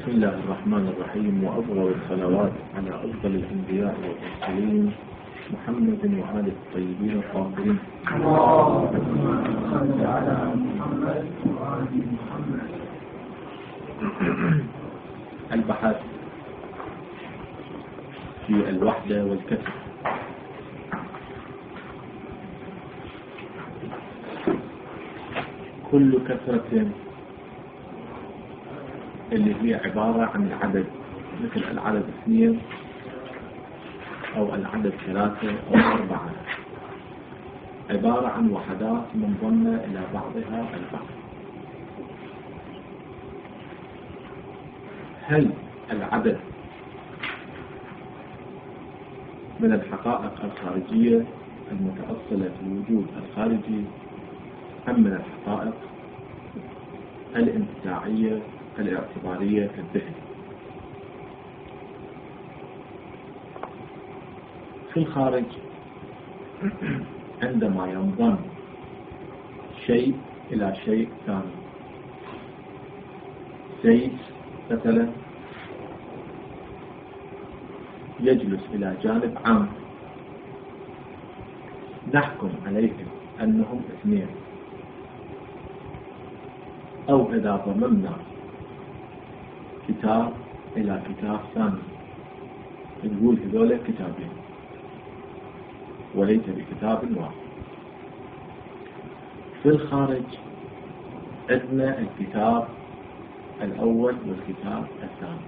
بسم الله الرحمن الرحيم، وأفضل الصلوات على أفضل الأنبياء والمرسلين محمد وآله الطيبين الطاهرين. اللهم صل على محمد وآل محمد. البحث في الوحدة والكسر. كل كثرة اللي هي عبارة عن العدد، مثل العدد 2 أو العدد 3 أو 4، عبارة عن وحدات منضمة إلى بعضها البعض. هل العدد من الحقائق الخارجية المتأصلة في الوجود الخارجي، أم من الحقائق الانتزاعية الاعتبارية كالذهن؟ في الخارج عندما ينضم شيء إلى شيء ثاني، زيد مثلا يجلس إلى جانب عام، نحكم عليهم أنهم 2. أو إذا ضممنا كتاب إلى كتاب ثاني نقول هذول كتابين وليس بكتاب واحد. في الخارج عندنا الكتاب الأول والكتاب الثاني.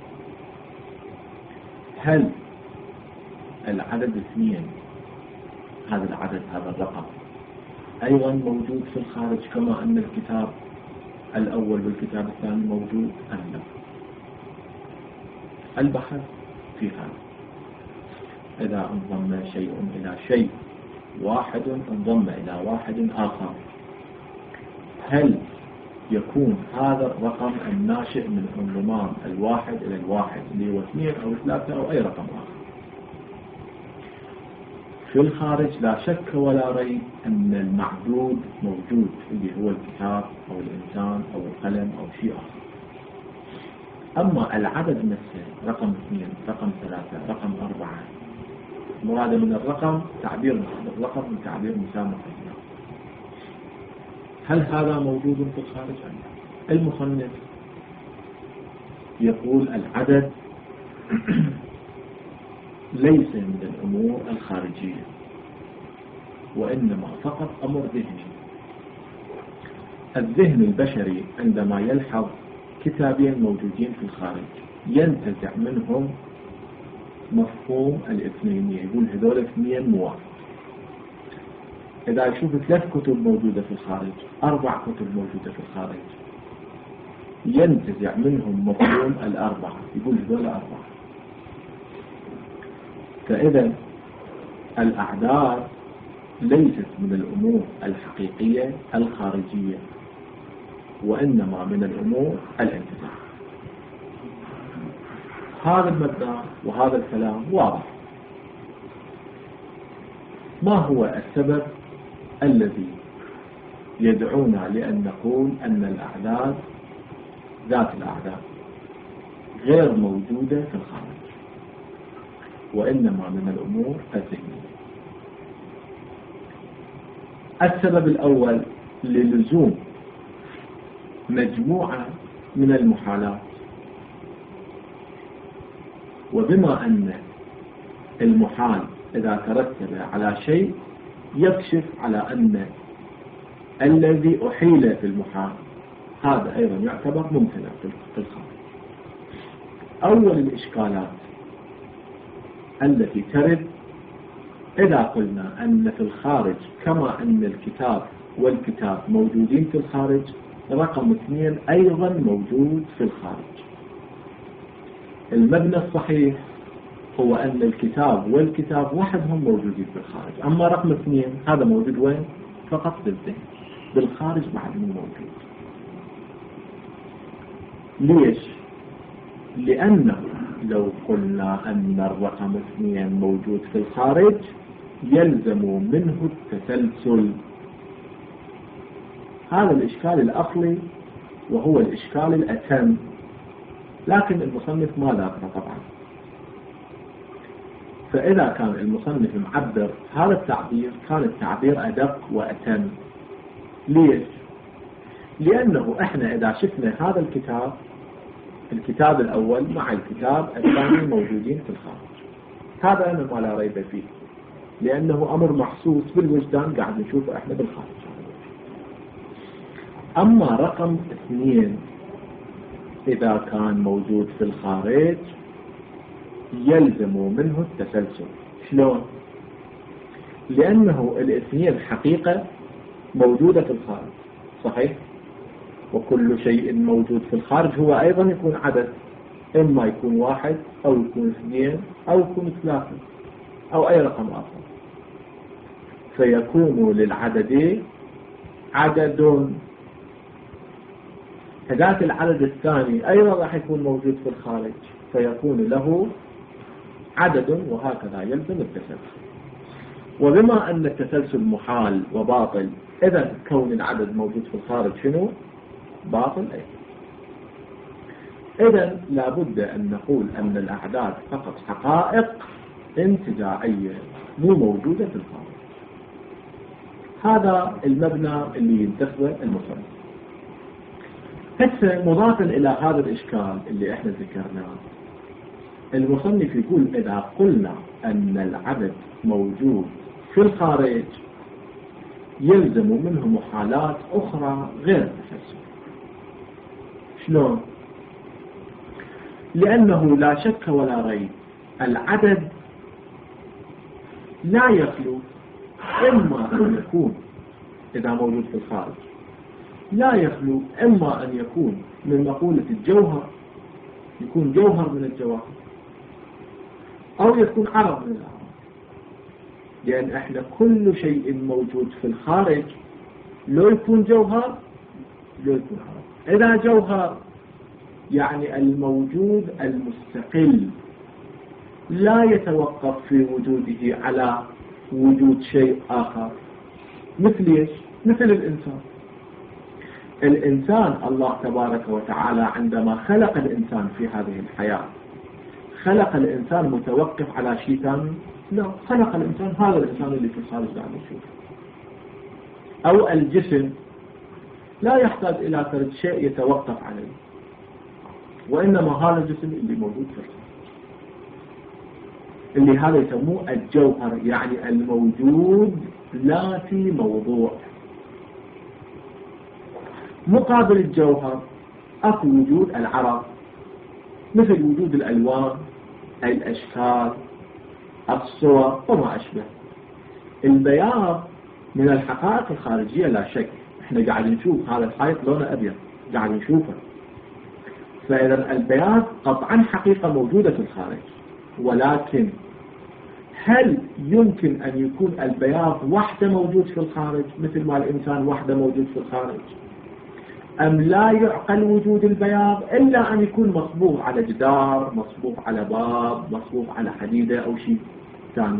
هل العدد 2 هذا العدد، هذا الرقم، أيضا موجود في الخارج كما أن الكتاب الأول والكتاب الثاني موجود أم لا؟ البحث في هذا. إذا انضم شيء إلى شيء، واحد انضم إلى واحد آخر، هل يكون هذا الرقم الناشئ من انضمام الواحد إلى الواحد اللي هو 2 أو 3 أو أي رقم آخر؟ في الخارج لا شك ولا ريب أن المعدود موجود، اللي هو الكتاب أو الإنسان أو القلم أو شيء آخر. أما العدد نفسه، رقم 2 رقم 3 رقم 4، مراد من الرقم تعبير الرقم من تعبير مسامح. هل هذا موجود في الخارج؟ المصنف يقول العدد ليس من الأمور الخارجية، وإنما فقط أمر ذهني. الذهن البشري عندما يلحظ كتابين موجودين في الخارج ينتزع منهم مفهوم الاثنينية، يقول هذول 2 مو واحد. إذا يشوف 3 كتب موجودة في الخارج، 4 كتب موجودة في الخارج، ينتزع منهم مفهوم 4، يقول هذول 4. فإذا الأعداد ليست من الأمور الحقيقية الخارجية، وإنما من الأمور الانتزاع. هذا المبدأ وهذا الكلام واضح. ما هو السبب الذي يدعونا لأن نقول أن الأعداد ذات الأعداد غير موجودة في الخارج، وإنما من الأمور الذهنية؟ السبب الأول للزوم مجموعة من المحالات، وبما أن المحال إذا ترتب على شيء يكشف على أن الذي أحيل في المحال هذا أيضا يعتبر ممتنع في الخارج. أول الإشكالات التي ترد إذا قلنا أن في الخارج كما أن الكتاب والكتاب موجودين في الخارج، رقم 2 أيضا موجود في الخارج. المبنى الصحيح هو أن الكتاب والكتاب وحدهم موجودين في الخارج، أما رقم 2 هذا موجود وين؟ فقط بالذهن، بالخارج بعد مو موجود. ليش؟ لأنه لو قلنا أن الرقم 2 موجود في الخارج يلزم منه التسلسل. هذا الإشكال الأصلي وهو الإشكال الأتم. لكن المصنف ما ذكره طبعا. فإذا كان المصنف معبر هذا التعبير كان التعبير أدق وأتم. ليش؟ لأنه إحنا إذا شفنا هذا الكتاب الأول مع الكتاب الثاني موجودين في الخارج، هذا أنا ما لا ريب فيه، لأنه أمر محسوس بالوجدان قاعد نشوفه إحنا بالخارج. أما رقم 2 إذا كان موجود في الخارج يلزم منه التسلسل. شلون؟ لأنه الاثنين حقيقة موجودة في الخارج، صحيح؟ وكل شيء موجود في الخارج هو أيضا يكون عدد، إما يكون 1 أو يكون 2 أو يكون 3 أو أي رقم آخر، فيكون للعدد عدد. هذاك العدد الثاني أيضا راح يكون موجود في الخارج فيكون له عدد، وهكذا يلزم التسلسل. وبما أن التسلسل محال وباطل، إذا كون العدد موجود في الخارج شنو؟ باطل أيضا. إذا لابد أن نقول أن الأعداد فقط حقائق انتزاعية مو موجودة في الخارج. هذا المبنى اللي ينتخبه المصنف. هسه مضافا إلى هذا الإشكال اللي احنا ذكرناه، المصنف يقول إذا قلنا أن العدد موجود في الخارج يلزم منه محالات أخرى غير التسلسل. شلون؟ لأنه لا شك ولا ريب العدد لا يخلو إما أن يكون إذا موجود في الخارج لا يخلو إما أن يكون من مقولة الجوهر، يكون جوهر من الجواهر، أو يكون عرض من الأعراض. لأن احنا كل شيء موجود في الخارج لو يكون جوهر لو يكون عرض. إذا جوهر يعني الموجود المستقل لا يتوقف في وجوده على وجود شيء آخر. مثل ايش؟ مثل الإنسان الله تبارك وتعالى عندما خلق الإنسان في هذه الحياة خلق الإنسان متوقف على شيء ثاني؟ لا، خلق الإنسان هذا الإنسان اللي في الخارج قاعد نشوفه. أو الجسم لا يحتاج إلى فرد شيء يتوقف عليه، وإنما هذا الجسم اللي موجود في الخارج اللي هذا يسموه الجوهر، يعني الموجود لا في موضوع. مقابل الجوهر أكو وجود العرض، مثل وجود الألوان، الأشكال، الصور وما أشبه. البياض من الحقائق الخارجية لا شك، احنا قاعد نشوف هذا الحائط لونه أبيض قاعد نشوفه، فإذا البياض قطعا حقيقة موجودة في الخارج. ولكن هل يمكن أن يكون البياض وحده موجود في الخارج مثل ما الإنسان وحده موجود في الخارج؟ أم لا يعقل وجود البياض إلا أن يكون مصبوغ على جدار، مصبوغ على باب، مصبوغ على حديدة أو شيء ثاني؟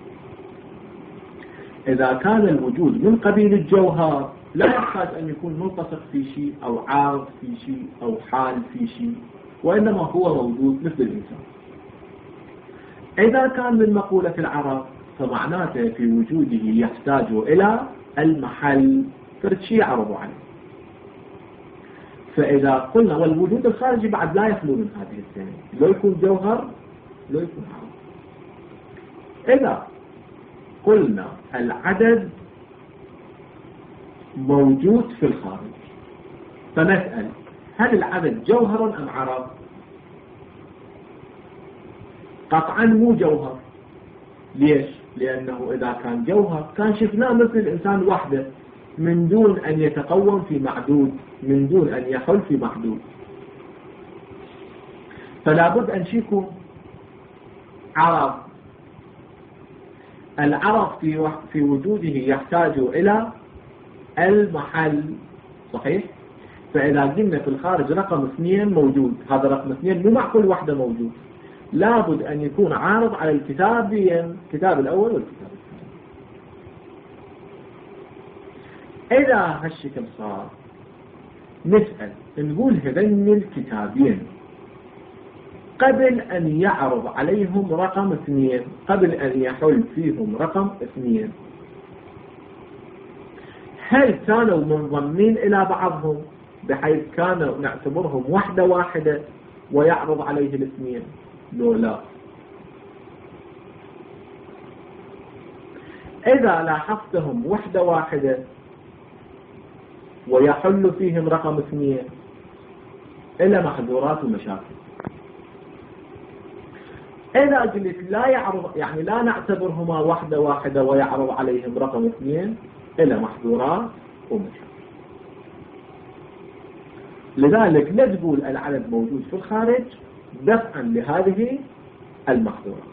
إذا كان الوجود من قبيل الجوهر لا يحتاج أن يكون ملتصق في شيء أو عارض في شيء أو حال في شيء، وإنما هو موجود مثل الإنسان. إذا كان من مقولة العرب فمعناته في وجوده يحتاج إلى المحل، فرد شيء عرضوا عليه. فإذا قلنا والوجود الخارجي بعد لا يخلو من هذه الثانية، لو يكون جوهر لو يكون عرض. إذا قلنا العدد موجود في الخارج فنسأل هل العدد جوهر أم عرض؟ قطعا مو جوهر. ليش؟ لأنه إذا كان جوهر كان شفناه مثل الإنسان وحده من دون أن يتقوم في معدود، من دون أن يحل في محدود. فلا بد أن يكون عرض. العرض في وجوده يحتاج إلى المحل، صحيح؟ فإذا قلنا في الخارج رقم 2 موجود، هذا رقم 2 مو معقول وحده موجود، لابد أن يكون عارض على الكتابين، الكتاب الأول والكتاب الثاني. إذا هالشكل صار نسأل نقول هذين الكتابين قبل أن يعرض عليهم رقم 2، قبل أن يحل فيهم رقم 2، هل كانوا منضمين إلى بعضهم بحيث كانوا نعتبرهم وحدة واحدة ويعرض عليه الاثنين؟ لو لا. إذا لاحظتهم وحدة واحدة ويحل فيهم رقم 2 إلى محظورات ومشاكل. إذا قلت لا يعرض، يعني لا نعتبرهما وحدة واحدة ويعرض عليهم رقم 2 إلى محظورات ومشاكل. لذلك لا تقول العدد موجود في الخارج دفعا لهذه المحظورات.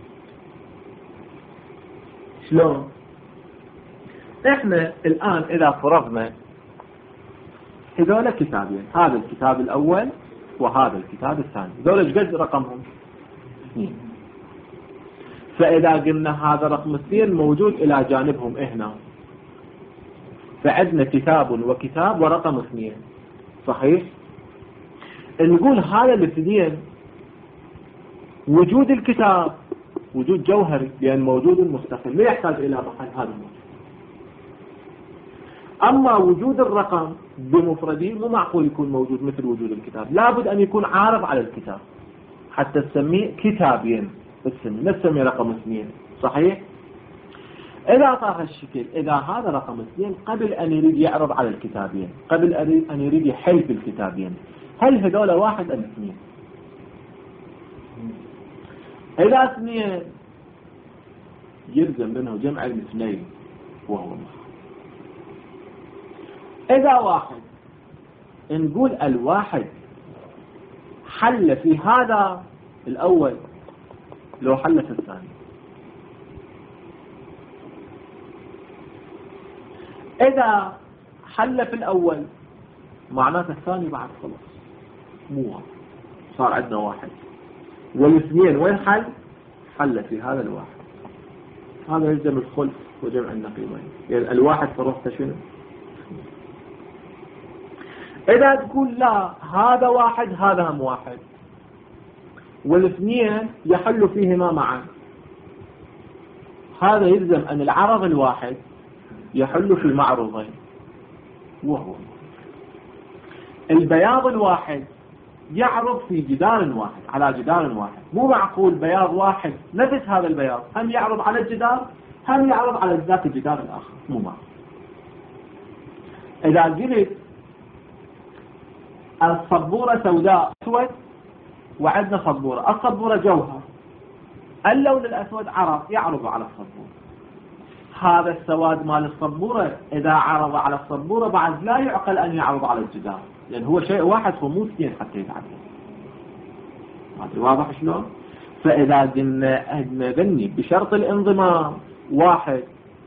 شلون؟ احنا الآن إذا فرضنا هذول كتابين، هذا الكتاب الأول وهذا الكتاب الثاني، هذول ايش قد رقمهم؟ 2. فإذا قلنا هذا رقم 2 موجود إلى جانبهم هنا، فعندنا كتاب وكتاب ورقم 2، صحيح؟ نقول هذا الاثنين وجود الكتاب وجود جوهري، لأن موجود مستقل لا يحتاج إلى محل هذا الموجود. أما وجود الرقم بمفرده مو معقول يكون موجود مثل وجود الكتاب، لابد أن يكون عارض على الكتاب حتى تسميه كتابين، لا تسميه رقم 2، صحيح؟ إذا صار هالشكل، إذا هذا رقم 2 قبل أن يريد يعرض على الكتابين، قبل أن يريد يحل في الكتابين، هل هذول واحد أم 2؟ إذا 2 يلزم بينه جمع الاثنين وهو واحد. إذا واحد نقول الواحد حل في هذا الأول لو حل في الثاني. إذا حل في الأول معناته الثاني بعد خلص مو واحد، صار عندنا واحد، والاثنين وين حل؟ حل في هذا الواحد. هذا يلزم الخلف وجمع النقيضين، يعني الواحد فرصته شنو؟ إذا تقول لا هذا واحد هذا هم واحد والاثنين يحل فيهما معا، هذا يلزم أن العرض الواحد يحل في المعروضين، وهو البياض الواحد يعرض في جدار واحد على جدار واحد. مو معقول بياض واحد نفس هذا البياض هم يعرض على الجدار هم يعرض على ذات الجدار الآخر، مو معقول. إذا قلت الصبورة سوداء أسود وعندنا صبورة، الصبورة جوهر، اللون الأسود يعرض على الصبورة، هذا السواد مال الصبورة إذا عرض على الصبورة بعد لا يعقل أن يعرض على الجدار، لأن هو شيء واحد فمو 2 حتى يتعدل. هذا واضح شلون؟ فإذا قلنا نبني بشرط الانضمام واحد،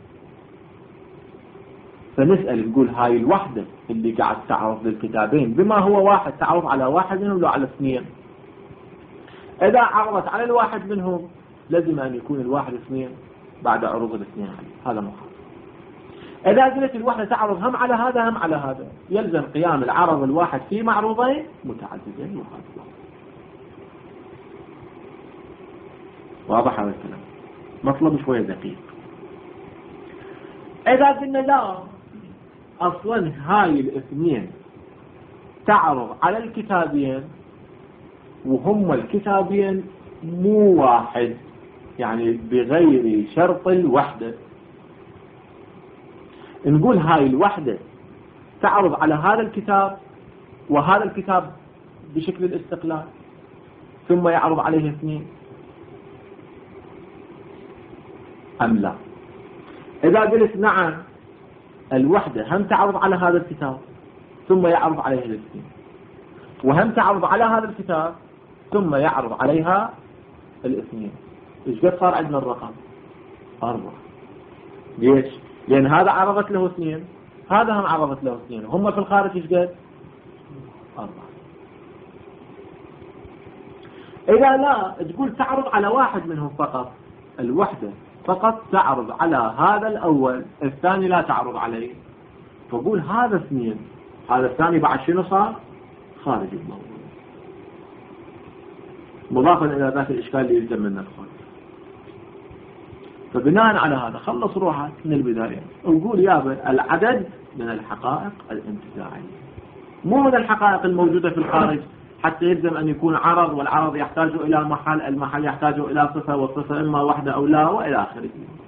فنسأل نقول هاي الوحدة اللي قاعد تعرض للكتابين بما هو واحد تعرض على واحد منهم لو على 2. إذا عرضت على الواحد منهم لازم أن يكون الواحد 2 بعد عروض الاثنين عليه، هذا مخالف. إذا قلت الوحدة تعرض هم على هذا هم على هذا، يلزم قيام العرض الواحد في معروضين متعددين وهذا واضح هذا الكلام، مطلب شوية دقيق. إذا قلنا لا أصلا هاي الاثنين تعرض على الكتابين وهم الكتابين مو واحد، يعني بغير شرط الوحدة، نقول هاي الوحدة تعرض على هذا الكتاب وهذا الكتاب بشكل الاستقلال ثم يعرض عليه 2 أم لا؟ إذا قلت نعم الوحدة هم تعرض على هذا الكتاب ثم يعرض عليه 2 وهم تعرض على هذا الكتاب ثم يعرض عليها 2، إيش قد صار عندنا الرقم؟ 4. ليش؟ لأن هذا عرضت له 2 هذا هم عرضت له 2، هم في الخارج إيش قد؟ 4. إذا لا تقول تعرض على واحد منهم فقط، الوحدة فقط تعرض على هذا الأول، الثاني لا تعرض عليه، فقول هذا 2 هذا الثاني بعد شنو صار؟ خارج الموضوع. مضافا إلى ذاك الإشكال اللي يلزم منه الخلف. فبناء على هذا خلص روحك من البداية وقول يابا العدد من الحقائق الانتزاعية، مو من الحقائق الموجودة في الخارج، حتى يلزم أن يكون عرض، والعرض يحتاج إلى محل، المحل يحتاج إلى صفة، والصفة إما واحدة أو لا، وإلى آخره.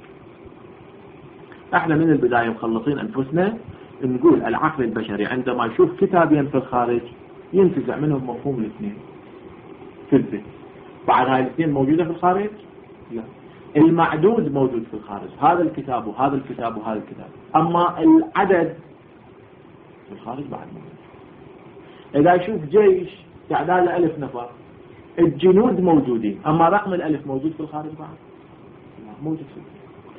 احنا من البداية مخلصين أنفسنا نقول العقل البشري عندما يشوف كتابين في الخارج ينتزع منهم مفهوم الاثنين في الذهن. بعد هاي الاثنين موجودة في الخارج؟ لا. المعدود موجود في الخارج، هذا الكتاب وهذا الكتاب وهذا الكتاب، أما العدد في الخارج بعد موجود. إذا يشوف جيش تعداد 1000 نفر، الجنود موجودين، أما رقم 1000 موجود في الخارج بعد؟ لا، موجود في الخارج.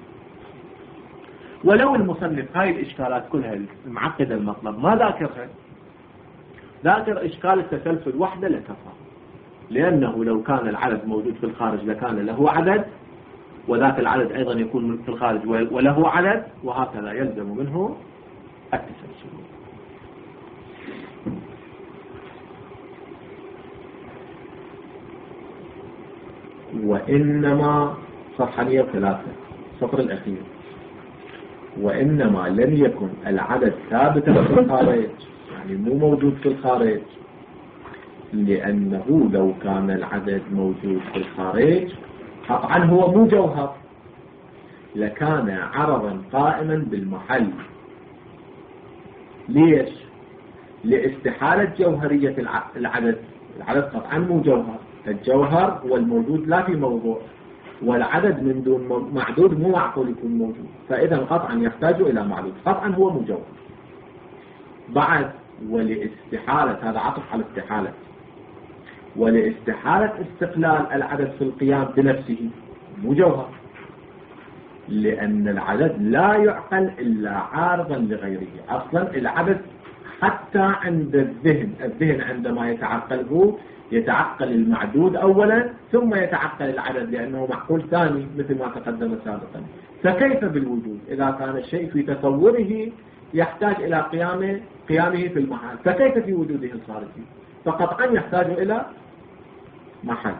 ولو المصنف هاي الإشكالات كلها المعقدة المطلب ما ذاكرها، ذاكر إشكال التسلسل وحده لكفى، لأنه لو كان العدد موجود في الخارج لكان له عدد، وذاك العدد أيضا يكون في الخارج وله عدد، وهكذا يلزم منه التسلسل. وإنما صفحة 103 السطر الأخير، وإنما لم يكن العدد ثابتا في الخارج، يعني مو موجود في الخارج، لأنه لو كان العدد موجود في الخارج قطعا هو مو جوهر، لكان عرضا قائما بالمحل. ليش؟ لاستحالة جوهرية العدد. العدد قطعا مو جوهر، الجوهر هو الموجود لا في موضوع، والعدد من دون معدود مو معقول يكون موجود، فإذا قطعا يحتاج إلى معدود، قطعا هو مو جوهر. بعد ولاستحالة، هذا عطف على استحالة، ولاستحالة استقلال العدد في القيام بنفسه مو جوهر، لأن العدد لا يعقل إلا عارضا لغيره. أصلا العدد حتى عند الذهن عندما يتعقله يتعقل المعدود أولا ثم يتعقل العدد، لأنه معقول ثاني مثل ما تقدم سابقا. فكيف بالوجود إذا كان الشيء في تصوره يحتاج إلى قيامه في المحل، فكيف في وجوده الخارجي؟ فقطعا يحتاج إلى محل.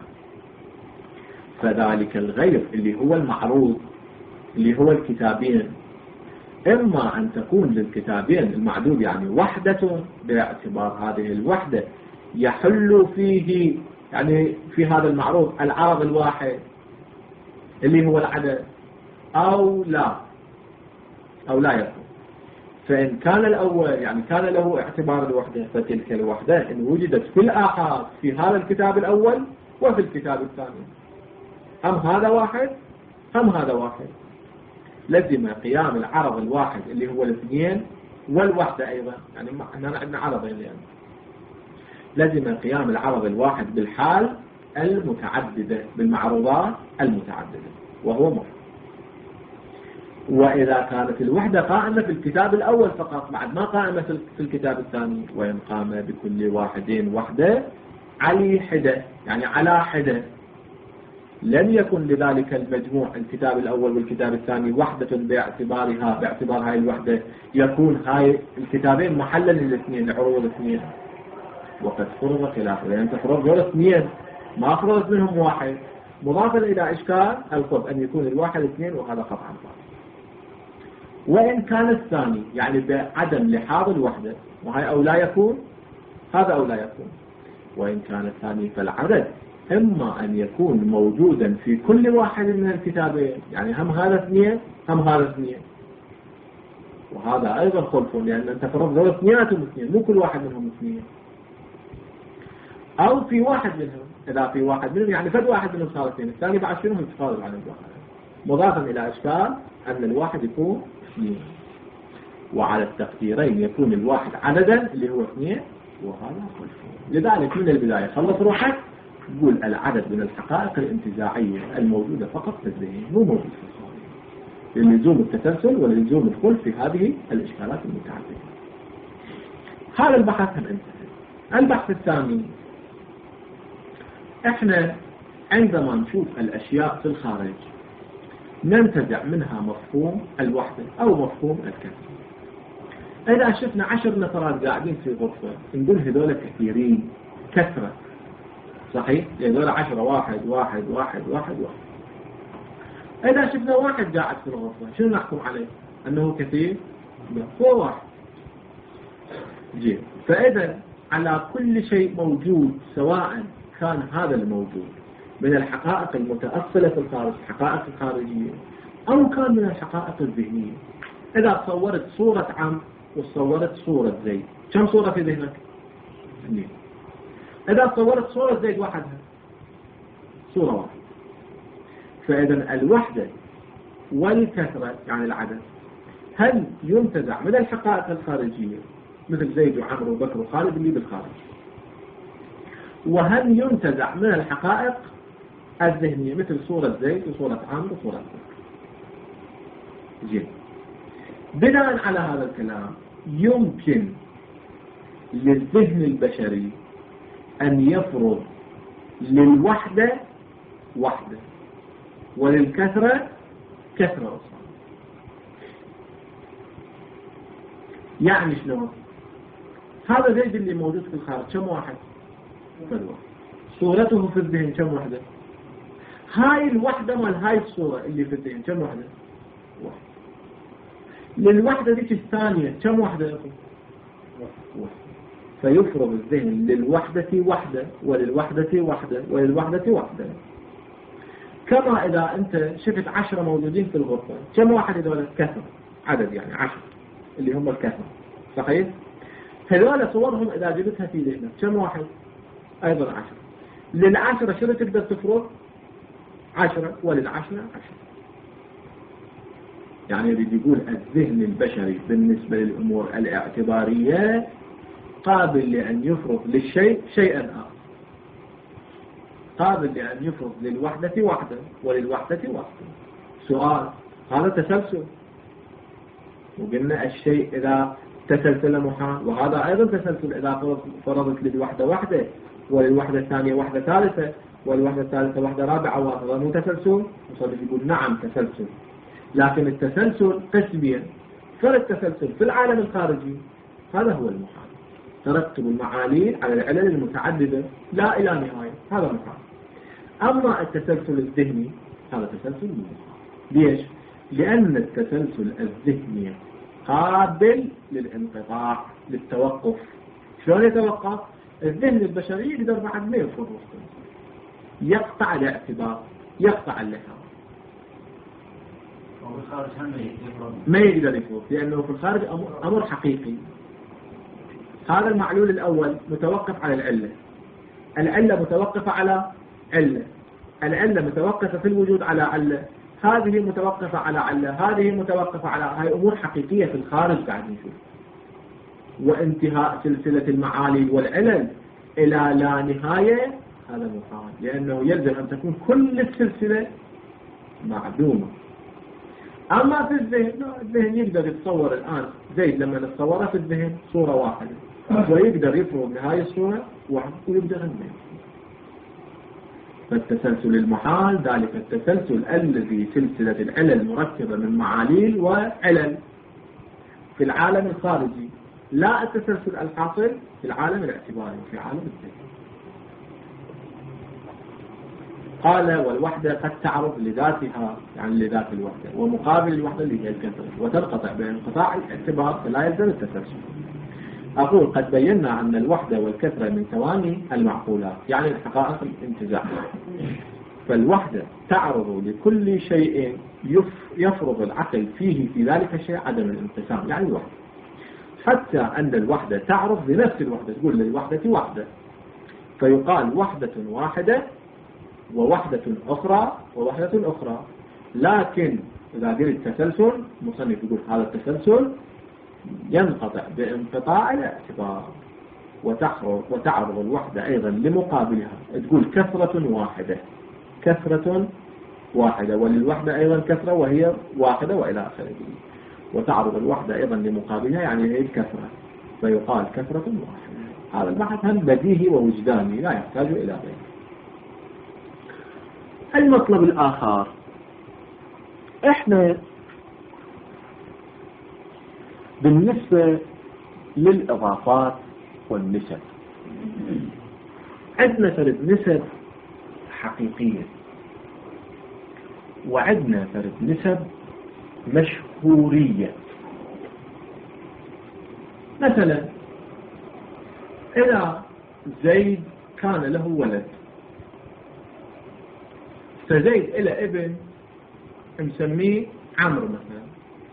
فذلك الغير اللي هو المعروض اللي هو الكتابين، إما أن تكون للكتابين المعدود يعني وحدة باعتبار هذه الوحدة يحل فيه، يعني في هذا المعروض العرض الواحد اللي هو العدد، أو لا يكون. فإن كان الأول يعني كان له اعتبار الوحدة، فتلك الوحدة إن وجدت في الآحاد في هذا الكتاب الأول وفي الكتاب الثاني، أم هذا واحد أم هذا واحد، لزم قيام العرض الواحد اللي هو الاثنين والوحدة أيضا، يعني احنا عندنا عرضين، يعني لزم قيام العرض الواحد بالحال المتعددة بالمعروضات المتعددة وهو مفرد. وإذا كانت الوحدة قائمة في الكتاب الأول فقط بعد ما قائمة في الكتاب الثاني، وإن قام بكل واحد وحدة على حدة، يعني على حدة، لم يكن لذلك المجموع الكتاب الأول والكتاب الثاني وحدة باعتبار هاي الوحدة يكون هاي الكتابين محلا للاثنين، عروض الاثنين. وقد فرض خلافه، لأن تفرض غير اثنين ما فرضت منهم واحد، مضافا إلى إشكال القرب أن يكون الواحد اثنين، وهذا قطعا صحيح. وإن كان الثاني يعني بعدم لحاظ الوحدة، وهي أو لا يكون، هذا أو لا يكون. وإن كان الثاني فالعدد إما أن يكون موجودا في كل واحد من الكتابين، يعني هم هذا اثنين هم هذا اثنين، وهذا أيضا خلف، لأن أنت فرض غير اثنيناتهم اثنين، مو كل واحد منهم اثنين، أو في واحد منهم. إذا في واحد منهم يعني فد واحد منهم صار اثنين، الثاني بعد شنو يتفاضل عن الواحد، مضافا إلى إشكال أن الواحد يكون اثنين، وعلى التقديرين يكون الواحد عددا اللي هو اثنين، وهذا خلف. لذلك من البداية خلص روحك تقول العدد من الحقائق الانتزاعية الموجودة فقط في الذهن، مو موجود في الخارج، للزوم التسلسل وللزوم الخلف في هذه الإشكالات المتعددة. هذا البحث هم انتهى. البحث الثاني، احنا عندما نشوف الأشياء في الخارج ننتزع منها مفهوم الوحدة أو مفهوم الكثرة. إذا شفنا 10 نفرات قاعدين في غرفة نقول هذول كثيرين، كثرة، صحيح؟ يقول 10 1 1 1 1 1. إذا شفنا واحد قاعد في الغرفة شنو نحكم عليه؟ أنه كثير؟ لا، هو واحد. جيد. فإذا على كل شيء موجود سواء كان هذا الموجود من الحقائق المتأصلة في الخارج، الحقائق الخارجية، أو كان من الحقائق الذهنية. إذا صورت صورة عم وصورت صورة زيد، كم صورة في ذهنك؟ 2. إذا صورت صورة زيد وحدها صورة واحدة. فإذا الوحدة والكثرة يعني العدد هل ينتزع من الحقائق الخارجية مثل زيد وعمرو وبكر وخالد اللي بالخارج، وهل ينتزع من الحقائق الذهنية مثل صورة زيد وصورة عمرو وصورة بكر. جيد. بناء على هذا الكلام يمكن للذهن البشري أن يفرض للوحدة وحدة وللكثرة كثرة أخرى. يعني شنو؟ هذا زيد اللي موجود في الخارج كم واحد؟ فالواحد. صورته في الذهن كم وحدة؟ هاي الوحدة مال هاي الصورة اللي في الذهن كم وحدة؟ واحد. للوحدة ذيك الثانية كم وحدة يقول؟ واحد. فيفرض الذهن للوحدة وحدة وللوحدة وحدة وللوحدة وحدة. كما إذا أنت شفت 10 موجودين في الغرفة كم واحد هذول؟ كثرة، عدد يعني 10 اللي هم الكثرة. صحيح؟ هذول صورهم إذا جبتها في ذهنك كم واحد؟ أيضا 10. لل10 شنو تقدر تفرض؟ 10 ولل10 10. يعني يقول الذهن البشري بالنسبة للأمور الاعتبارية قابل لأن يفرض للشيء شيئا آخر، قابل لأن يفرض للوحدة وحدة وللوحدة وحدة. سؤال، هذا تسلسل، وقلنا الشيء إذا تسلسل محال، وهذا أيضا تسلسل إذا فرضت للوحدة وحدة وللوحدة الثانية وحدة ثالثة والوحدة الثالثة وحدة رابعة، وهذا مو تسلسل؟ مصدق يقول نعم تسلسل، لكن التسلسل قسميا. فالتسلسل في العالم الخارجي هذا هو المحال، ترتب المعاليل على العلل المتعددة لا إلى نهاية، هذا محال. أما التسلسل الذهني هذا تسلسل مو محال. ليش؟ لأن التسلسل الذهني قابل للانقطاع، للتوقف. شلون يتوقف؟ الذهن البشري يقدر بعد ما يفرض يقطع الاعتبار، يقطع اللحاظ. ما يقدر يفرض، لأنه في الخارج أمر حقيقي. هذا المعلول الأول متوقف على العلة، العلة متوقفة على علة، العلة متوقفة في الوجود على علة، هذه متوقفة على علة، هذه متوقفة على، هاي أمور حقيقية في الخارج قاعد نشوف. وانتهاء سلسلة المعالي والعلل إلى لا نهاية هذا محال، لأنه يلزم أن تكون كل السلسلة معدومة. أما في الذهن، الذهن يقدر يتصور الآن زيد لما نتصوره في الذهن صورة واحدة، ويقدر يفرض لهاي الصورة واحدة ويقدر ينمي. فالتسلسل المحال ذلك التسلسل الذي سلسلة العلل مركبة من معاليل وعلل في العالم الخارجي، لا التسلسل الحاصل في العالم الاعتباري في عالم الذهن. قال والوحدة قد تعرض لذاتها، يعني لذات الوحدة، ومقابل الوحدة اللي هي الكثرة، وتنقطع بانقطاع الاعتبار فلا يلزم التسلسل. أقول قد بينا أن الوحدة والكثرة من ثواني المعقولات، يعني الحقائق الانتزاعية. فالوحدة تعرض لكل شيء يفرض العقل فيه في ذلك الشيء عدم الانقسام، يعني الوحدة. حتى أن الوحدة تعرض لنفس الوحدة، تقول للوحدة وحدة، فيقال وحدة واحدة ووحدة أخرى ووحدة أخرى. لكن إذا قلت تسلسل، مصنف يقول هذا التسلسل ينقطع بانقطاع الاعتبار، وتعرض الوحدة أيضا لمقابلها، تقول كثرة واحدة، كثرة واحدة، وللوحدة أيضا كثرة وهي واحدة وإلى آخره. وتعرض الوحدة أيضا لمقابلها يعني هي الكثرة، فيقال كثرة واحدة. هذا البحث هم بديهي ووجداني لا يحتاج إلى غيره. المطلب الآخر، إحنا بالنسبة للإضافات والنسب عندنا فرد نسب حقيقية وعندنا فرد نسب مشهورية. مثلا إذا زيد كان له ولد، فزيد إلى ابن مسميه عمرو مثلا،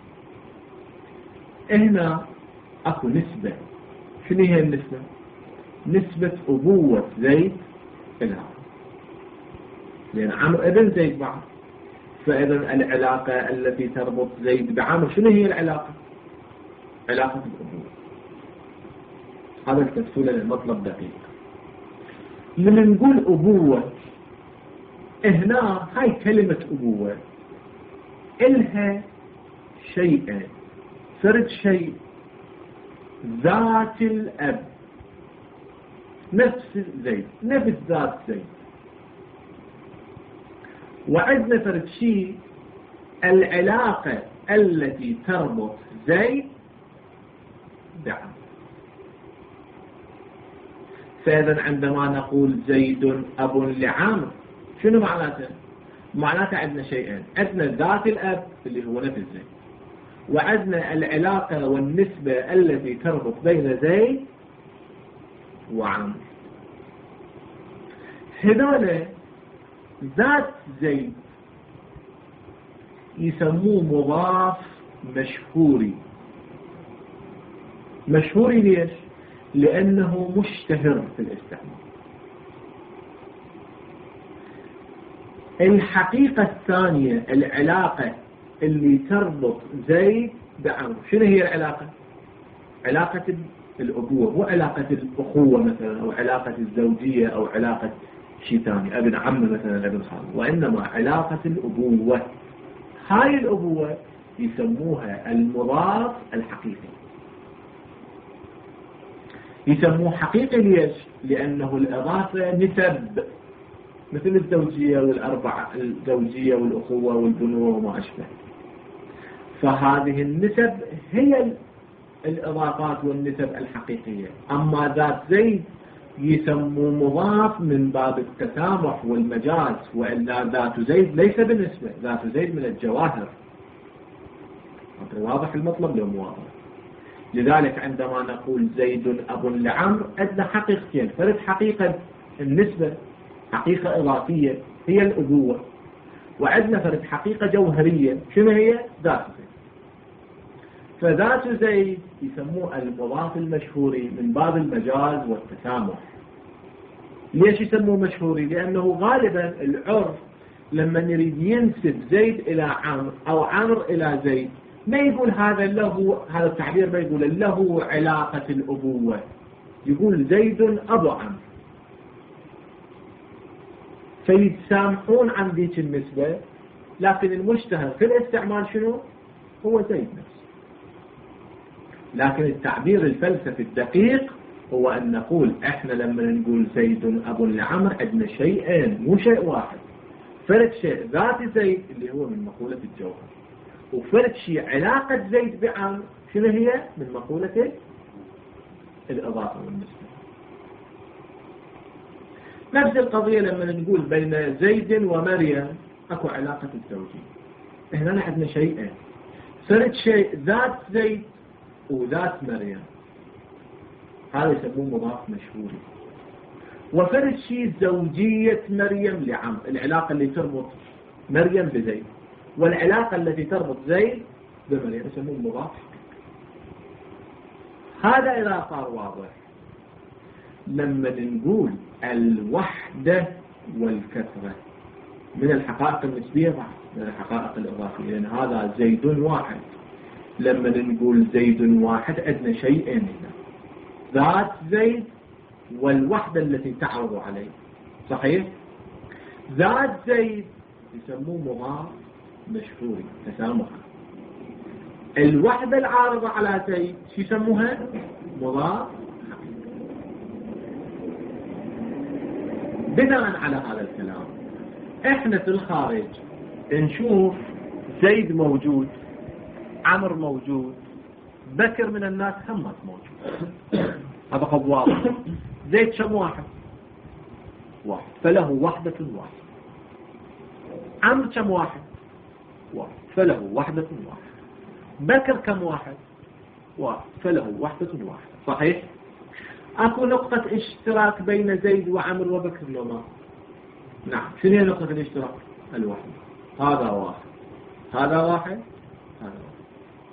هنا اكو نسبة. شنو هي النسبة؟ نسبة أبوة زيد إلى عمرو، لأن عمرو ابن زيد بعد، فإذا العلاقة التي تربط زيد بعمرو شنو هي العلاقة؟ علاقة الأبوة. هذا التفصيل للمطلب دقيق. لما نقول أبوة هنا، هاي كلمة أبوة إلها شيئين. فرد شيء ذات الأب نفس زيد، نفس ذات زيد، وعندنا فرد شيء العلاقة التي تربط زيد بعمرو. فإذا عندما نقول زيد أب لعمرو شنو معناته؟ معناته عندنا شيئين، عندنا ذات الأب اللي هو نفس زيد، وعندنا العلاقة والنسبة التي تربط بين زيد وعمرو. هذول ذات زيد يسموه مضاف مشهوري. مشهوري ليش؟ لأنه مشتهر في الاستعمال. الحقيقة الثانية العلاقة اللي تربط زيد بعمرو، شنو هي العلاقة؟ علاقة الأبوة، مو علاقة الأخوة مثلا، أو علاقة الزوجية، أو علاقة شيء ثاني، ابن عم مثلا، ابن خال، وإنما علاقة الأبوة. هاي الأبوة يسموها المضاف الحقيقي. يسموه حقيقي ليش؟ لأنه الإضافة نسب، مثل الزوجية والأربعة، الزوجية والأخوة والبنوة وما أشبه. فهذه النسب هي الإضافات والنسب الحقيقية. أما ذات زيد يسموه مضاف من باب التسامح والمجاز، وإلا ذات زيد ليس بالنسبة، ذات زيد من الجواهر. واضح المطلب لو مو واضح؟ لذلك عندما نقول زيد أب لعمرو عندنا حقيقتين. فرد حقيقة النسبة، حقيقة إضافية هي الأبوة، وعندنا فرد حقيقة جوهرية شنو هي؟ ذات زيد. فذات زيد يسموه المضاف المشهوري من باب المجاز والتسامح. ليش يسموه مشهوري؟ لأنه غالبا العرف لما يريد ينسب زيد إلى عمرو أو عمرو إلى زيد ما يقول هذا له، هذا التعبير ما يقول له علاقة الأبوة، يقول زيد أبو عمرو، فيتسامحون عن ذيك النسبة. لكن المشتهر في الاستعمال شنو؟ هو زيد نفسه. لكن التعبير الفلسفي الدقيق هو أن نقول إحنا لما نقول زيد أب لعمرو عندنا شيئين مو شيء واحد. فرد شيء ذات زيد اللي هو من مقولة الجوهر، وفرد شيء علاقة زيد بعمرو شنو هي؟ من مقولة الإضافة والنسبة. نفس القضية لما نقول بين زيد ومريم أكو علاقة الزوجية. هنا عندنا شيئين، فرد شيء ذات زيد وذات مريم، هذا يسموه مضاف مشهوري. وفرد شيء زوجية مريم لعمرو، العلاقة اللي تربط مريم بزيد، والعلاقة التي تربط زيد بمريم يسموه مضاف. هذا إذا صار واضح. لما نقول الوحدة والكثرة من الحقائق النسبية من الحقائق الإضافية، لأن هذا زيد واحد. لما نقول زيد واحد عندنا شيئين هنا، ذات زيد والوحدة التي تعرض عليه. صحيح؟ ذات زيد يسموه مضاف مشهوري تسامحا. الوحدة العارضة على زيد شو يسموها؟ مضاف. بناء على هذا الكلام احنا في الخارج نشوف زيد موجود، عمرو موجود، بكر من الناس همت موجود. هذا خب واضح. زيد كم واحد؟ واحد، فله وحدة واحدة. عمرو كم واحد؟ واحد، فله وحدة واحدة. بكر كم واحد؟ واحد، فله وحدة واحدة. صحيح؟ اكو نقطة اشتراك بين زيد وعمرو وبكر لو ما؟ نعم. شنو هي نقطة الاشتراك؟ الوحدة. هذا واحد، هذا واحد، هذا واحد.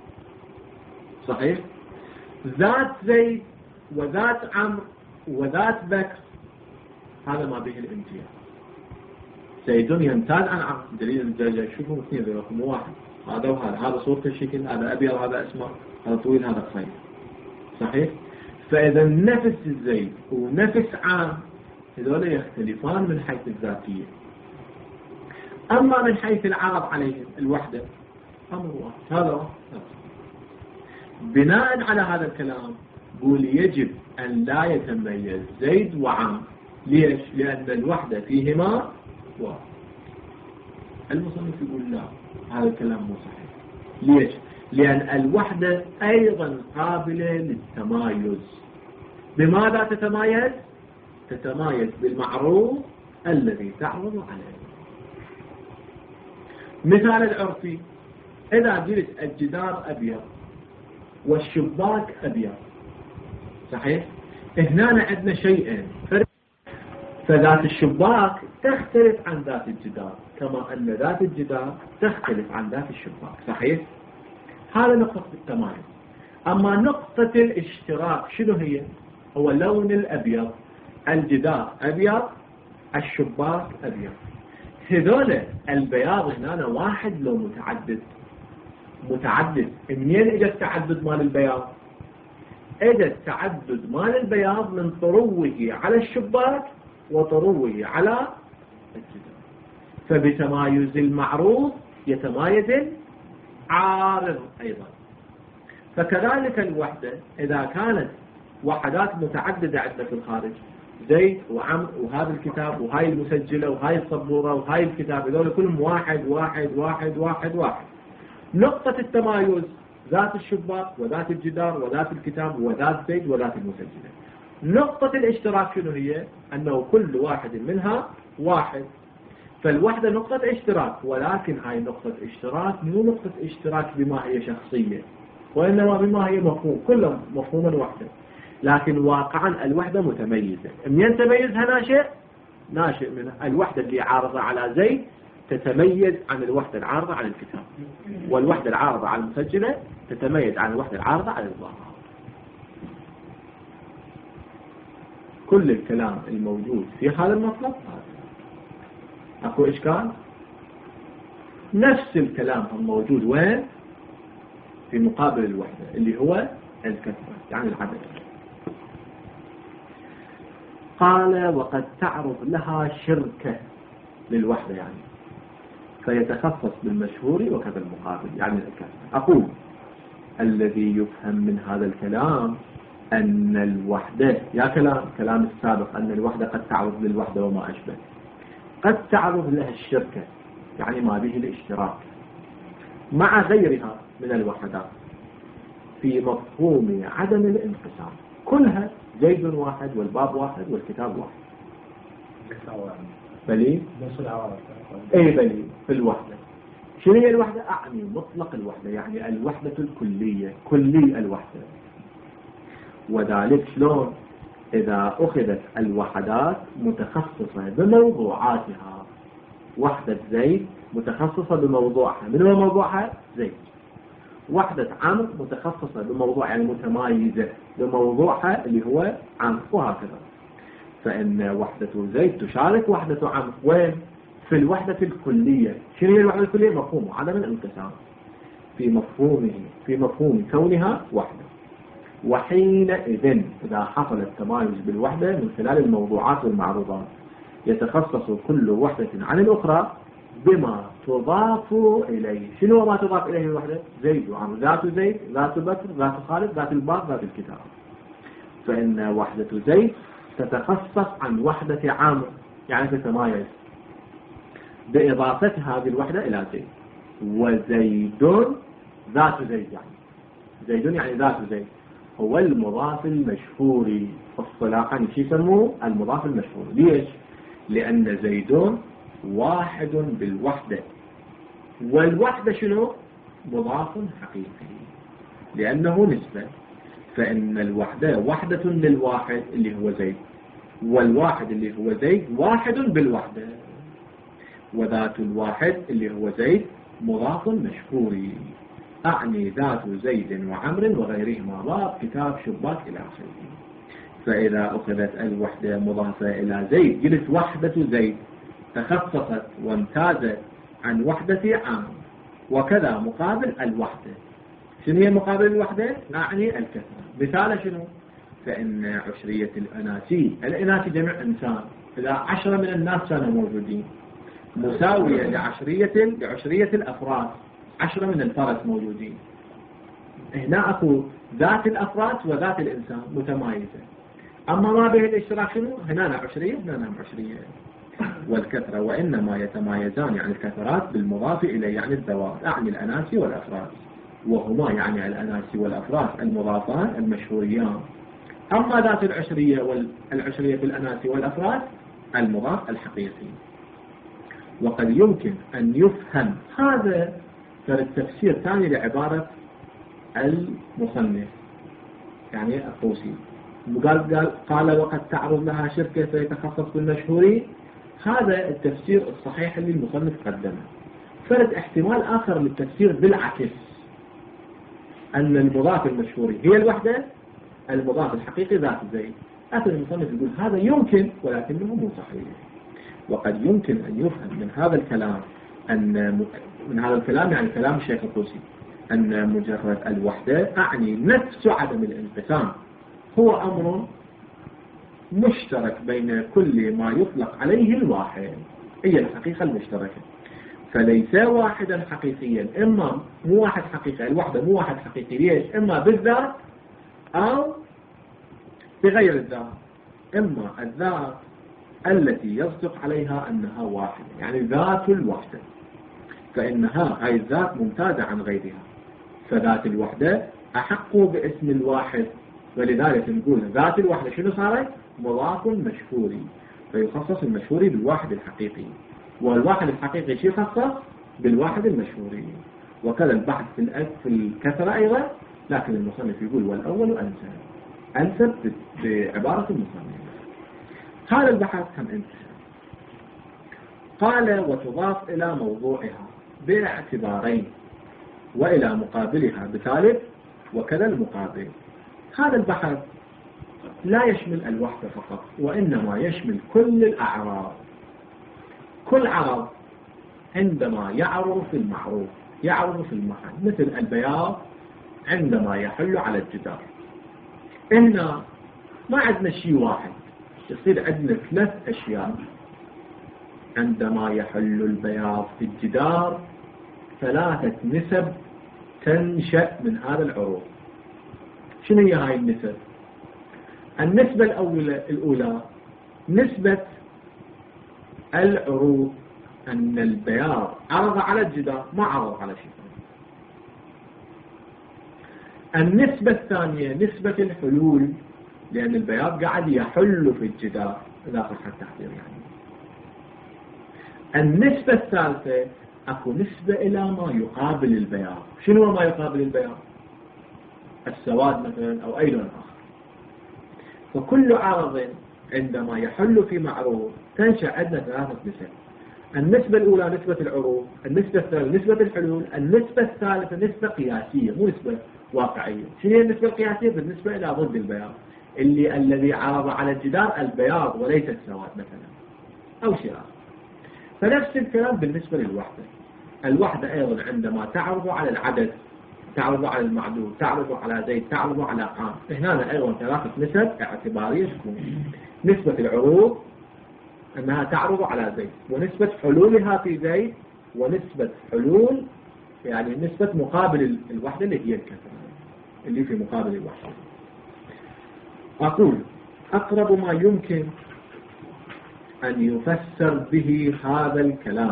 صحيح؟ ذات زيد وذات عمرو وذات بكر هذا ما به الامتياز. زيد يمتاز عن عمرو، دليل الدرجة شوفوا اثنين ذلكم واحد، هذا وهذا، هذا صورة الشكل، هذا أبيض هذا أسمر، هذا طويل هذا قصير. صحيح؟ فإذا نفس زيد ونفس عمرو هذول يختلفان من حيث الذاتية، أما من حيث العرض عليهم الوحدة أمر واحد، هذا واحد. بناء على هذا الكلام قول يجب أن لا يتميز زيد وعمرو. ليش؟ لأن الوحدة فيهما واحد. المصنف يقول لا، هذا الكلام مو صحيح. ليش؟ لأن الوحدة أيضا قابلة للتمايز. بماذا تتمايز؟ تتمايز بالمعروف الذي تعرض عليه. مثال العرفي، إذا قلت الجدار أبيض والشباك أبيض، صحيح؟ هنا عندنا شيئين، فذات الشباك تختلف عن ذات الجدار كما أن ذات الجدار تختلف عن ذات الشباك. صحيح؟ هذا نقطة التمايز. أما نقطة الاشتراك شنو هي؟ هو اللون الأبيض، الجدار أبيض، الشباك أبيض. هذول البياض هنا واحد لو متعدد؟ متعدد. منين اجى التعدد مال البياض؟ اجى التعدد مال البياض من طروه على الشباك وطروه على الجدار. فبتمايز المعروف يتمايز العارض أيضا. فكذلك الوحدة إذا كانت وحدات متعددة عندنا في الخارج، زيد وعمرو وهذا الكتاب وهاي المسجلة وهاي السبورة وهاي الكتاب، هذول كلهم واحد واحد واحد واحد واحد. نقطة التمايز ذات الشباك وذات الجدار وذات الكتاب وذات زيد وذات المسجلة. نقطة الاشتراك شنو هي؟ أنه كل واحد منها واحد. فالوحدة نقطة اشتراك، ولكن هاي نقطة اشتراك مو نقطة اشتراك بما هي شخصية، وإنما بما هي مفهوم، كلهم مفهوما واحدا. لكن واقعا الوحدة متميزة. منين تميزها ناشئ من الوحدة اللي عارضة على زيد تتميز عن الوحدة العارضة على الكتاب، والوحدة العارضة على المسجلة تتميز عن الوحدة العارضة على الظاهر. كل الكلام الموجود في هذا المطلب أكو إشكال؟ نفس الكلام الموجود وين؟ في مقابل الوحدة اللي هو الكثرة، يعني العدد. قال وقد تعرض لها شركة للوحدة، يعني فيتخصص بالمشهور وكذا المقابل، يعني الكثرة. أقول الذي يفهم من هذا الكلام أن الوحدة، يا كلام السابق أن الوحدة قد تعرض للوحدة وما أشبه، قد تعرض لها الشركة، يعني ما به الاشتراك مع غيرها من الوحدات في مفهوم عدم الانقسام. كلها زيد واحد والباب واحد والكتاب واحد. بلي؟ اي بلي في الوحدة. شنو هي الوحدة؟ أعني مطلق الوحدة، يعني الوحدة الكلية، كلي الوحدة. وذلك شلون؟ إذا أخذت الوحدات متخصصة بموضوعاتها. وحدة زيد متخصصة بموضوعها، من هو موضوعها؟ زيد. وحدة عمرو متخصصة بموضوع، يعني متمايزة بموضوعها اللي هو عمرو، وهكذا. فإن وحدة زيد تشارك وحدة عمرو وين؟ في الوحدة الكلية. شنو هي الوحدة الكلية؟ مفهوم عدم الانقسام في مفهوم كونها وحدة. وحينئذ إذا حصل التمايز بالوحدة من خلال الموضوعات والمعروضات يتخصص كل وحدة عن الأخرى بما تضاف إليه. شنو ما تضاف إليه الوحدة؟ زيد وعمرو، ذات زيد، ذات بكر، ذات خالد، ذات الباب، ذات الكتاب. فإن وحدة زيد تتخصص عن وحدة عمرو، يعني تتمايز بإضافة هذه الوحدة إلى زيد. وزيد ذات زيد، يعني زيد يعني ذات زيد هو المضاف المشهوري اصطلاحا، شو يسموه؟ المضاف المشهوري. ليش؟ لأن زيد واحد بالوحدة، والوحدة شنو؟ مضاف حقيقي لأنه نسبة، فإن الوحدة وحدة للواحد اللي هو زيد، والواحد اللي هو زيد واحد بالوحدة، وذات الواحد اللي هو زيد مضاف مشهوري، أعني ذات زيد وعمر وغيرهما، باب كتاب شباك إلى آخره. فإذا أخذت الوحدة مضافة إلى زيد قلت وحدة زيد تخصصت وامتازت عن وحدة عام، وكذا مقابل الوحدة. شنو هي مقابل الوحدة؟ أعني الكثرة. مثال شنو؟ فإن عشرية الإناثي جمع إنسان، إذا 10 من الناس كانوا موجودين مساوية لعشرية الأفراد، 10 من الفرس موجودين، هنا أكو ذات الأفراد وذات الإنسان متمايزة، أما ما به الاشتراك شنو؟ هنا عشرية هنا عشرية. والكثرة وإنما يتمايزان يعني الكثرات بالمضاف إليه يعني الذوات، أعني الأناسي والأفراد، وهما يعني الأناسي والأفراد المضافان المشهوريان. أما ذات العشرية بالأناسي والأفراد المضاف الحقيقي. وقد يمكن أن يفهم هذا التفسير الثاني لعبارة المصنف يعني الطوسي، قال وقد تعرض لها شركة سيتخصص بالمشهورين، هذا التفسير الصحيح اللي المصنف قدمه. فرد احتمال آخر للتفسير بالعكس، أن المضاف المشهوري هي الوحدة، المضاف الحقيقي ذات زيد. لكن المصنف يقول هذا يمكن ولكنه مو صحيح. وقد يمكن أن يفهم من هذا الكلام يعني كلام الشيخ الطوسي أن مجرد الوحدة أعني نفس عدم الانقسام هو أمر مشترك بين كل ما يطلق عليه الواحد، هي الحقيقة المشتركة، فليس واحدا حقيقيا، إما مو واحد حقيقي، الوحدة مو واحد حقيقي، ليش؟ إما بالذات أو بغير الذات، إما الذات التي يصدق عليها أنها واحدة يعني ذات الوحدة، فإنها هاي الذات ممتازة عن غيرها، فذات الوحدة أحق باسم الواحد، ولذلك نقول ذات الوحدة شنو صارت؟ مضاف مشهوري، فيخصص المشهوري بالواحد الحقيقي، والواحد الحقيقي شو يخصص؟ بالواحد المشهوري. وكذا البحث في الكثرة أيضا، لكن المصنف يقول والأول أنسب بعبارة المصنف. هذا البحث هم انتهى. قال وتضاف إلى موضوعها باعتبارين، وإلى مقابلها بثالث، وكذا المقابل. هذا البحث لا يشمل الوحدة فقط، وإنما يشمل كل الأعراض. كل عرض عندما يعرض في المعروف يعرض في المحل، مثل البياض عندما يحل على الجدار. إحنا ما عندنا شيء واحد، يصير عندنا 3 أشياء. عندما يحل البياض في الجدار 3 نسب تنشأ من هذا العروض. شنو هي هاي النسب؟ النسبة الأولى نسبة العروض، أن البياض عرض على الجدار ما عرض على شيء. النسبة الثانية نسبة الحلول، لأن البياض قاعد يحل في الجدار إذا صح التحضير يعني. النسبة الثالثة أكو نسبة إلى ما يقابل البياض. شنو ما يقابل البياض؟ السواد مثلا أو أي لون آخر. فكل عرض عندما يحل في معروض تنشأ عندنا 3 نسب. النسبة الأولى نسبة العروض، النسبة الثانية نسبة الحلول، النسبة الثالثة نسبة قياسية مو نسبة واقعية. شنو هي النسبة القياسية؟ بالنسبة إلى ضد البياض، الذي عرض على الجدار البياض وليس السواد مثلا أو شيء آخر. فنفس الكلام بالنسبة للوحدة. الوحدة أيضا عندما تعرض على العدد، تعرض على المعدود، تعرض على زيد، تعرض على قام. هنا أيضا 3 نسب اعتبارية تكون. نسبة العروض أنها تعرض على زيد، ونسبة حلولها في زيد، ونسبة حلول يعني نسبة مقابل الوحدة اللي هي الكثرة اللي في مقابل الوحدة. أقول أقرب ما يمكن أن يفسر به هذا الكلام.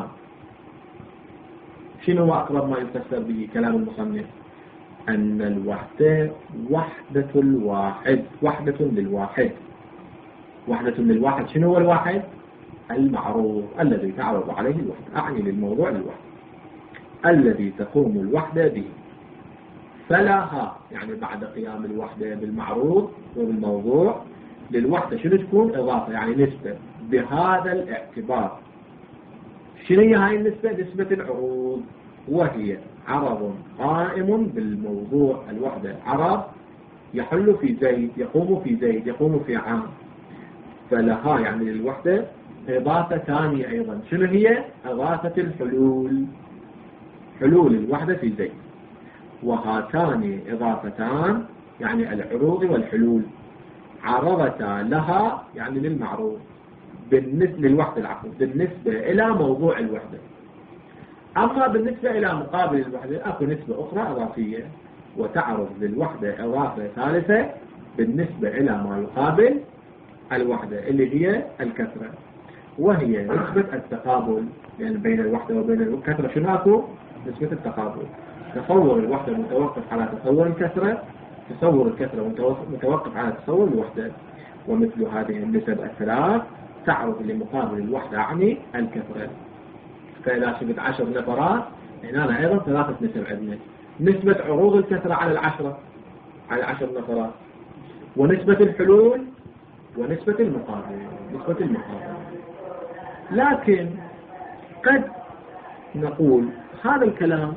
شنو هو أقرب ما يفسر به كلام المصنف؟ أن الوحدة وحدة الواحد، وحدة للواحد. وحدة للواحد. شنو هو الواحد؟ المعروض الذي تعرض عليه الوحدة، أعني للموضوع الوحدة الذي تقوم الوحدة به. فلها يعني بعد قيام الوحدة بالمعروض وبالموضوع للوحدة شنو تكون؟ إضافة يعني نسبة. بهذا الاعتبار شنو هي هاي النسبة؟ نسبة العروض، وهي عرض قائم بالموضوع الوحدة، عرض يحل في زيد، يقوم في زيد، يقوم في عام. فلها يعني للوحدة إضافة ثانية أيضا، شنو هي؟ إضافة الحلول، حلول الوحدة في زيد. وهاتان إضافتان يعني العروض والحلول عرضتا لها يعني للمعروض بالنسبة للوحدة العقل بالنسبة إلى موضوع الوحدة. أما بالنسبة إلى مقابل الوحدة أكو نسبة أخرى إضافية، وتعرض للوحدة إضافة ثالثة بالنسبة إلى ما يقابل الوحدة اللي هي الكثرة، وهي نسبة التقابل. يعني بين الوحدة وبين الكثرة شنو أكو؟ نسبة التقابل. تصور الوحدة متوقف على تصور الكثرة، تصور الكثرة متوقف على تصور الوحدة. ومثل هذه النسب الثلاث تعرض لمقابل الوحدة يعني الكثرة. فإذا شفت 10 نفرات هنا أيضا ثلاثة نسب عندنا: نسبة عروض الكثرة على 10 على 10 نفرات، ونسبة الحلول، ونسبة المقابل، نسبة المقابل. لكن قد نقول هذا الكلام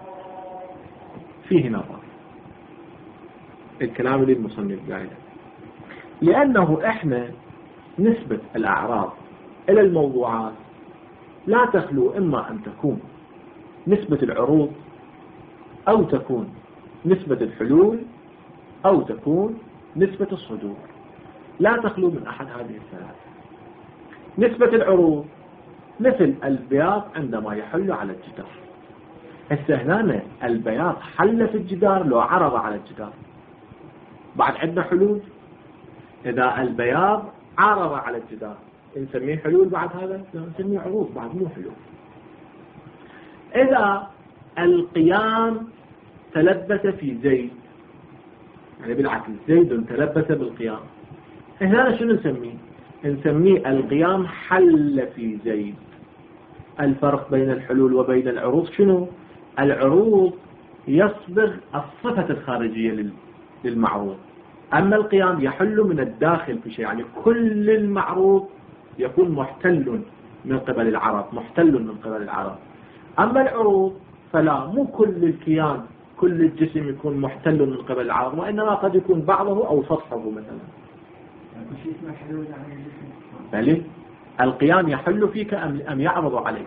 فيه نظر، الكلام اللي المصنف قايله، لأنه إحنا نسبة الأعراض إلى الموضوعات لا تخلو إما أن تكون نسبة العروض، أو تكون نسبة الحلول، أو تكون نسبة الصدور، لا تخلو من أحد هذه الثلاثة. نسبة العروض مثل البياض عندما يحل على الجدار. هسه هنا البياض حل في الجدار لو عرض على الجدار، بعد عندنا حلول. إذا البياض عرض على الجدار نسميه حلول، بعد هذا نسميه عروض، بعد مو حلول. إذا القيام تلبس في زيد، يعني بالعكس زيد تلبس بالقيام، هنا شنو نسميه؟ نسميه القيام حل في زيد. الفرق بين الحلول وبين العروض شنو؟ العروض يصبغ الصفة الخارجية للمعروض، أما القيام يحل من الداخل في شيء، يعني كل المعروض يكون محتل من قبل العرض، محتل من قبل العرض. أما العروض فلا، مو كل الكيان كل الجسم يكون محتل من قبل العرض، وإنما قد يكون بعضه أو سطحه مثلا. بل القيام يحل فيك أم يعرض عليك؟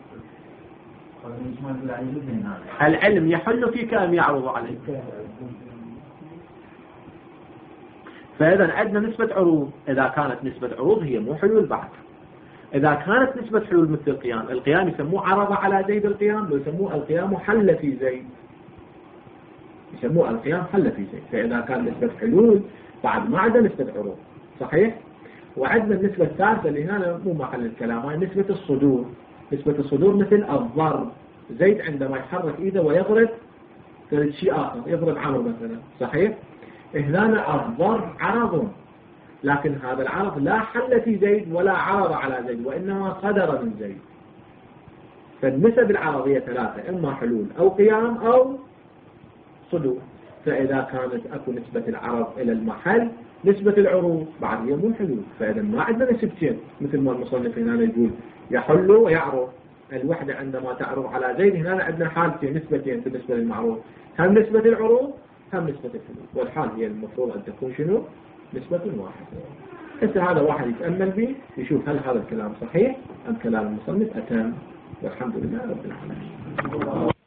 العلم يحل فيك أم يعرض عليك؟ فإذا عندنا نسبة عروض. إذا كانت نسبة عروض هي مو حلول بعد. إذا كانت نسبة حلول مثل القيام، القيام يسموه عرض على زيد القيام، ويسموه القيام حل في زيد، يسموه القيام حل في زيد. فإذا كان نسبة حلول بعد ما عندنا نسبة عروض، صحيح؟ وعندنا النسبة الثالثة اللي هنا مو محل الكلام، هي نسبة الصدور. نسبة الصدور مثل الضرب، زيد عندما يحرك إيده ويضرب شيء آخر، يضرب عمر مثلا، صحيح؟ هنا الضرب عرض، لكن هذا العرض لا حل في زيد ولا عرض على زيد، وإنما صدر من زيد. فالنسب العرضية ثلاثة: إما حلول أو قيام أو صدور. فإذا كانت أكو نسبة العرض إلى المحل، نسبة العروض بعد هي مو حلول. فإذا ما عندنا نسبتين، مثل ما المصنف هنا يقول يحل ويعرض. الوحدة عندما تعرض على زيد هنا عندنا حالتين، نسبتين بالنسبة للمعروض، هم نسبة العروض هم نسبة الحلول، والحال هي المفروض أن تكون شنو؟ نسبة واحدة. إذا هذا واحد يتأمل به يشوف هل هذا الكلام صحيح أم كلام المصنف أتم، والحمد لله رب العالمين.